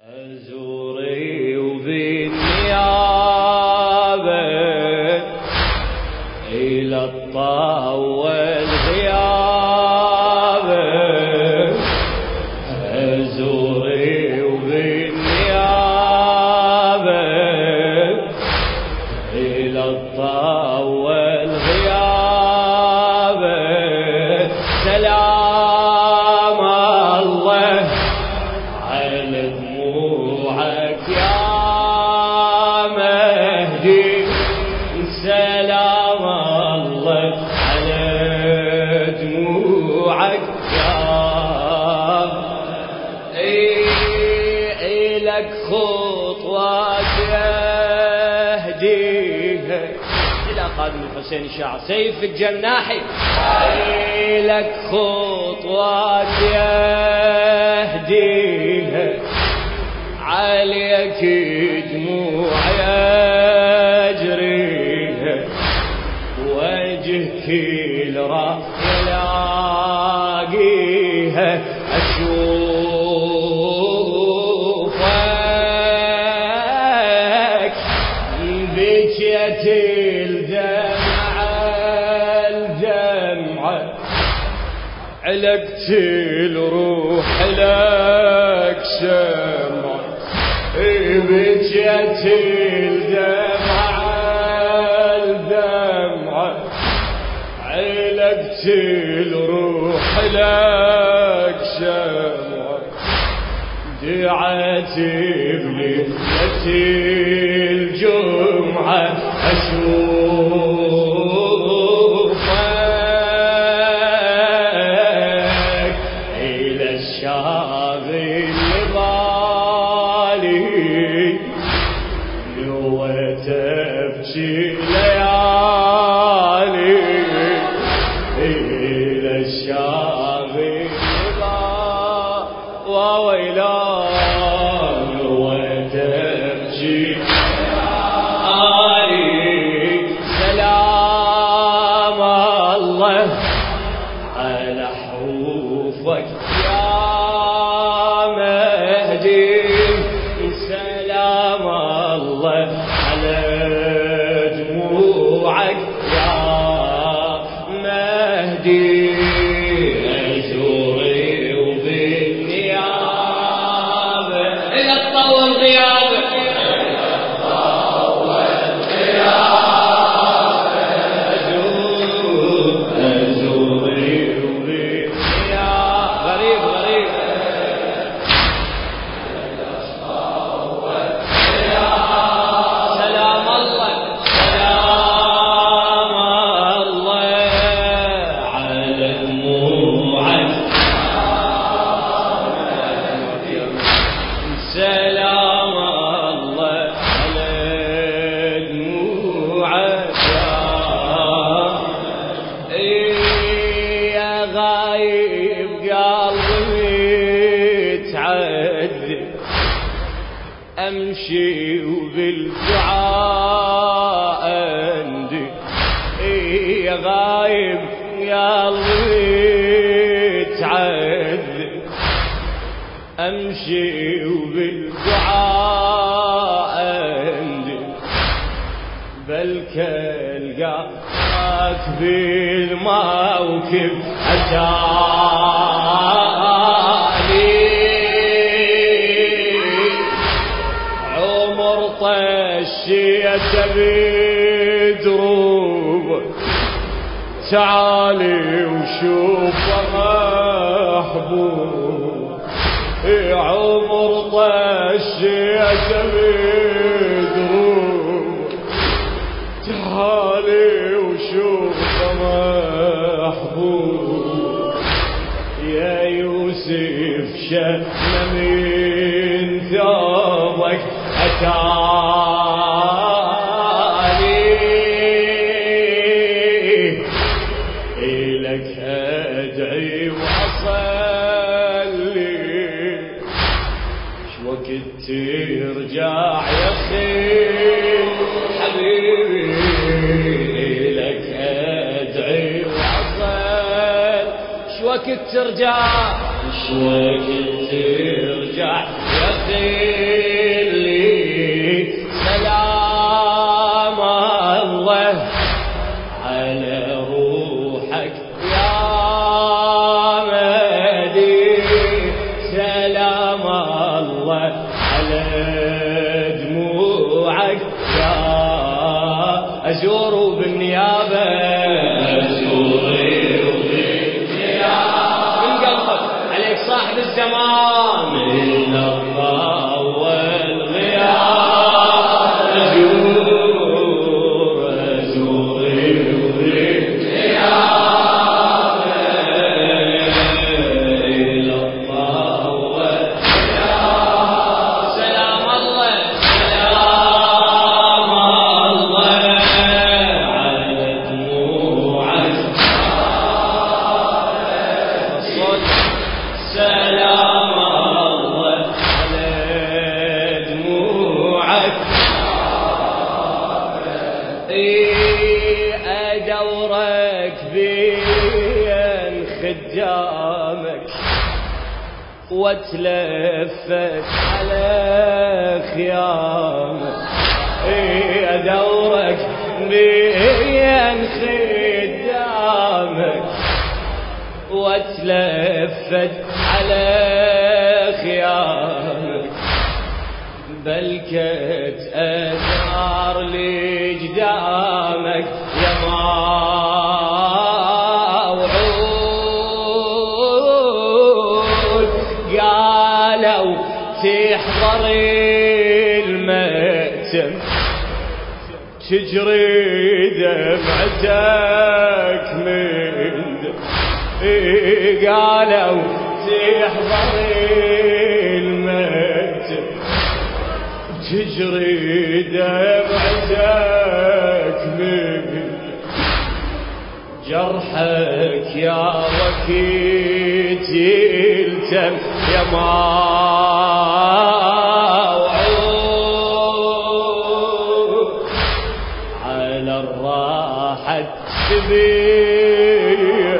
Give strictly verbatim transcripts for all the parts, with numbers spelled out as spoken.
أزوري وبالنيابة إلى الطا والغيابة، أزوري وبالنيابة إلى الطا والغيابة، سلام الله على دموعك يا مهدي، سلام الله على دموعك يا إيه لك خطوات يهديها إلى خادم الحسين الشاعر سيف الجناحي، إيه لك خطوات يهديها عليك دموع يجريها، وجهك الراح يلاقيها، أشوفك بكيت الدمعة الدمعة علقت الروح لك شمعة، بكيت الدمعة الدمعة علقت الروح لك شمعة، دعت بليلة الجمعة أشوفك إلى الشاغل بالي، نويت أبكي ليالي إلى الشاغل وويلا، نويت أبكي ليالي، سلام الله على حروفك يا مهدي، سلام الله على دموعك يا مهدي، أزوري وبالنيابة إلى الطا والغيابة، أزوري وبالنيابة غريب غريب سلام الله سلام الله على دموعك، سلام الله على دموعك يا غايب قلبي تعذب، أمشي وبالدعاء عندي، يا غايب قلبي تعذب، أمشي وبالدعاء عندي، بلك ألقاك بالموكب أتاني، عمر طشيت بدروب، تعالي وشوف محبوب، عمر طشيت بدروب، تعالي وشوف محبوب، يا يوسف شهنا من ثوبك أتاني، إلك أدعي وأصلي، شو وقت ترجع يا خير حبيبي، إلك أدعي وأصل، شو وقت ترجع شو وقت ترجع يا خير سلام الله على دموعك يا أزور بالنيابة أزور بالنيابة من قلبك عليك صاحب الزمان من الله والغياب أزور أزور بالنيابة إلى الله والغياب سلام الله سلام الله على دموعك سلام الله على دموعك أدورك بين خدامك واتلفت على خيامك أدورك بين خدامك واتلفت على خيامك بلكت أثار لجدامك يا موعود قالوا تحضر المأتم تجري دمعتك من قالوا تحضر المأتم تجري دمعتك من جرحك يا وكيت يلتم يا موعود على الراحة تبيه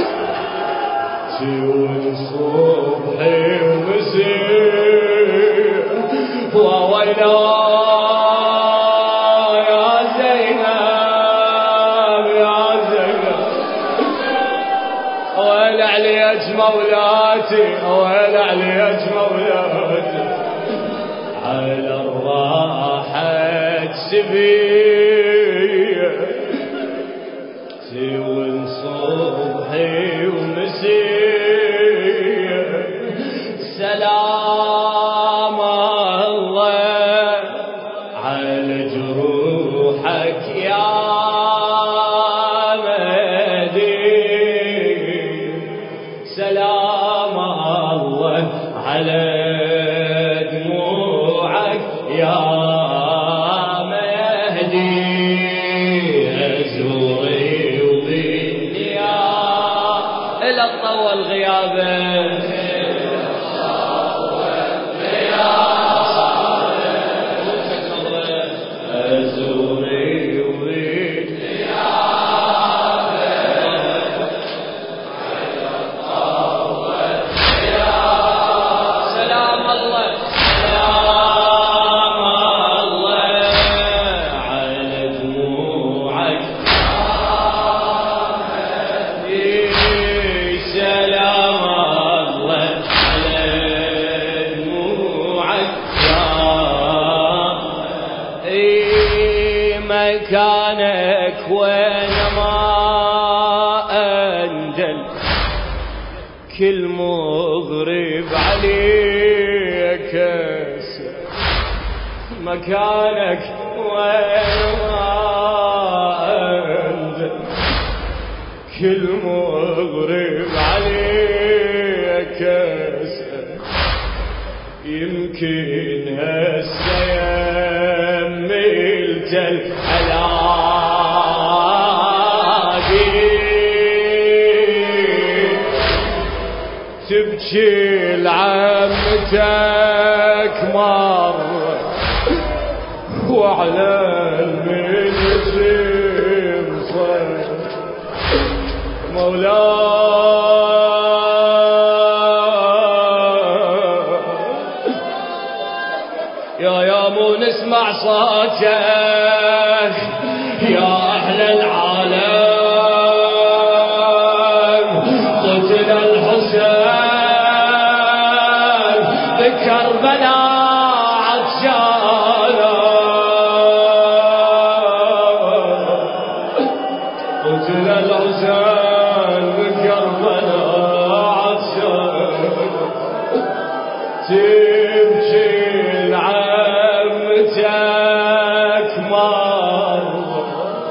تون صبحي ومسير وويلا يا زينب يا زينب ويل عليك مولاتي ويل عليك مولاتي على الراحة سبيه تون صبحي ومسير سلام الله على جروحك يا مدين سلام الله على دموعك يا مهدي أزوري وبالنيابة إلى الطوى الغيابة مكانك وين ما أندل كل مغرب عليك أسر مكانك وين ما أندل كل مغرب عليك أسر يمكن هسه يملت العلاقي تبكي لعمتك مرة وعلى المنزل صار مولاي يا يا مو نسمع صوتك يا أهل العالم قتل الحسين كربلاء عطشانة قتل الحسين بكربلاء عطشانة تبكي لعمتك مرة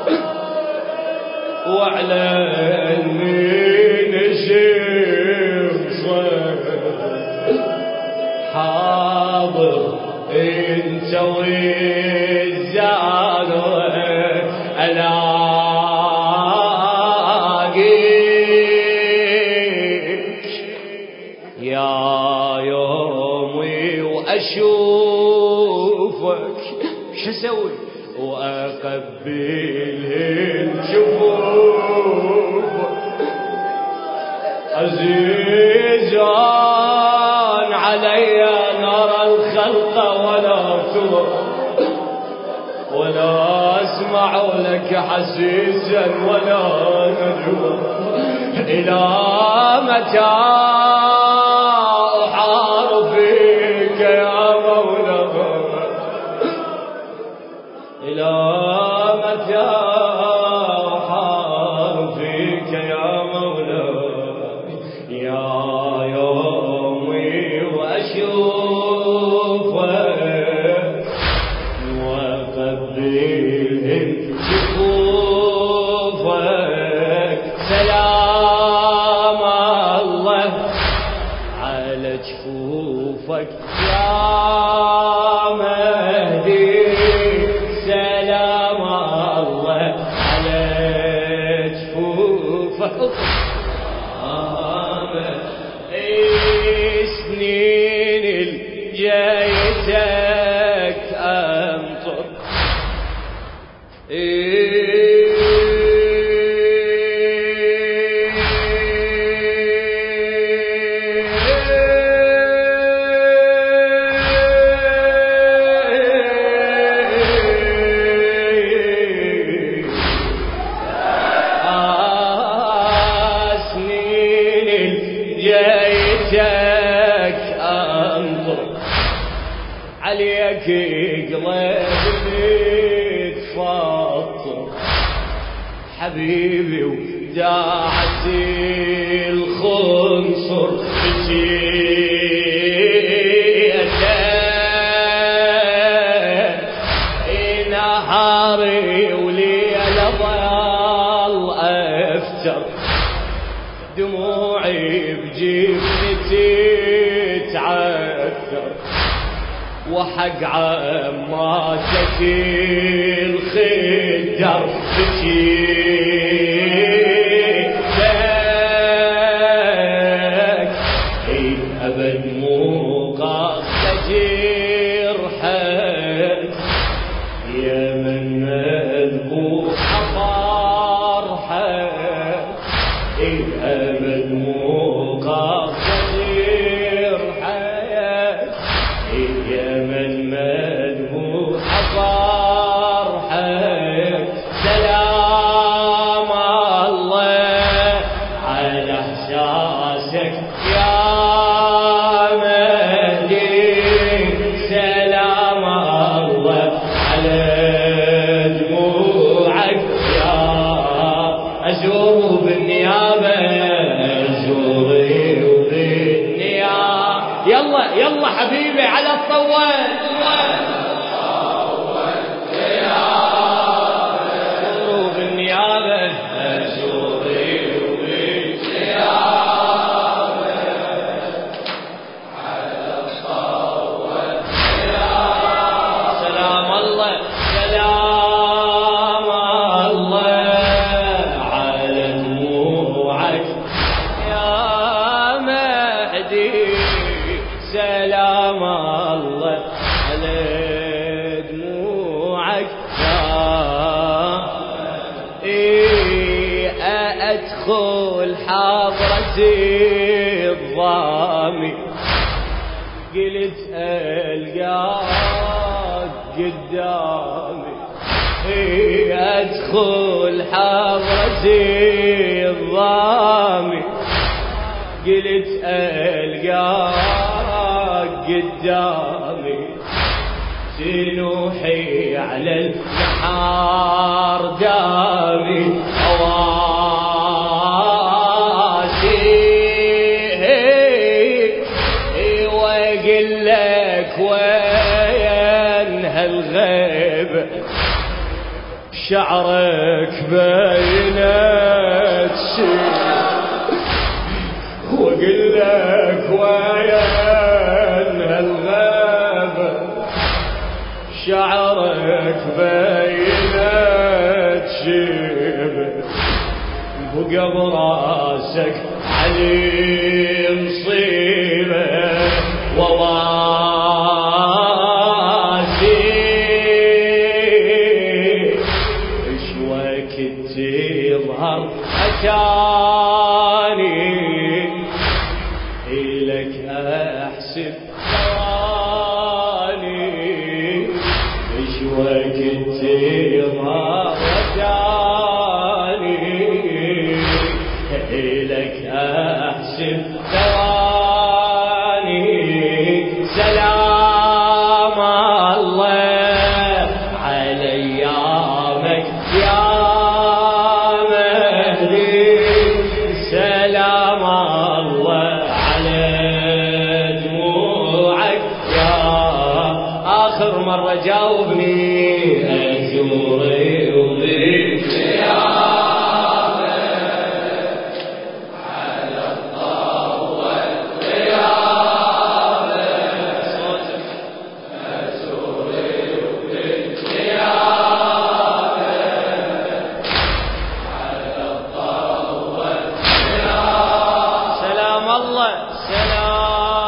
وعلى النين شمصك حاضر انت والزانة الاقيك يا يومي واشوفك شسوي واقبل الجفوف عزيزان علي نرى الخلق ولا ترى ولا اسمع لك حسيسا ولا نجوى الى متى احارب فيك يا مولاي الى متى احارب فيك يا مولاي يا يومي واشوفك وقبل جفوفك سلام الله على جفوفك يا مهدي سلام الله على جفوفك سنين الجايتك انطر سنين الجايتك انطر عليك قلبي تفطر حبيبي وداعتي الخنصر بجيتك نهاري وليل ضل افتر دموعي بجبنتي تعثر وحق عماتك الخدر بجيتك إن أبد مو قاصد جرحك يا من مذبوح فرحك إن أبد مو قاصد جرحك يا من مذبوح فرحك سلام الله على احساسك يا مهدي سلام الله على دموعك يا ازور بالنيابه ازوري وبالنيابه يلا يلا حبيبي على الطوال ازوروا بالنيابه ازوري وبالنيابه على الطوال سلام الله سلام الله على دموعك يا مهدي سلام الله على دموعك يا إيه أدخل حضرتي الضامي قلت ألقاك قدامي إيه أدخل حضرتي الضامي قلت ألقاك قدامي تنوحي على النحار دامي أواسي وأقول لك وين هالغيب شعرك بينت شي وأقول لك وين هالغيب شعرك بينت شيب بقى براسك علي مصيبة وواسي ايش وقت تظهر أتاني إلك أحسب وقت تظهر وجاني إلك أحسب ثواني سلام الله على أيامك يا مهدي سلام الله على دموعك يا آخر مرة جاوبني أزوري وضيف يا على الطاوة القيامة صوتك أزوري وضيف يا على الطاوة القيامة سلام الله سلام